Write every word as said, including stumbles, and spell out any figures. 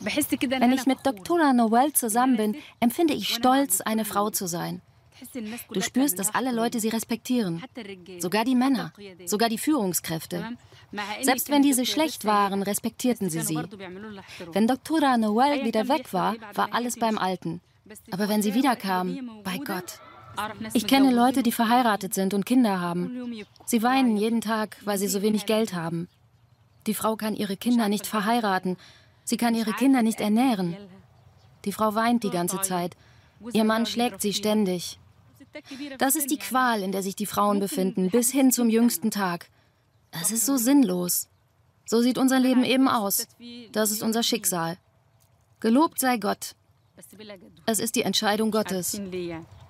Wenn ich mit Doktora Noel zusammen bin, empfinde ich Stolz, eine Frau zu sein. Du spürst, dass alle Leute sie respektieren. Sogar die Männer, sogar die Führungskräfte. Selbst wenn diese schlecht waren, respektierten sie sie. Wenn Doktora Noel wieder weg war, war alles beim Alten. Aber wenn sie wiederkam, bei Gott. Ich kenne Leute, die verheiratet sind und Kinder haben. Sie weinen jeden Tag, weil sie so wenig Geld haben. Die Frau kann ihre Kinder nicht verheiraten. Sie kann ihre Kinder nicht ernähren. Die Frau weint die ganze Zeit. Ihr Mann schlägt sie ständig. Das ist die Qual, in der sich die Frauen befinden, bis hin zum jüngsten Tag. Das ist so sinnlos. So sieht unser Leben eben aus. Das ist unser Schicksal. Gelobt sei Gott. Es ist die Entscheidung Gottes.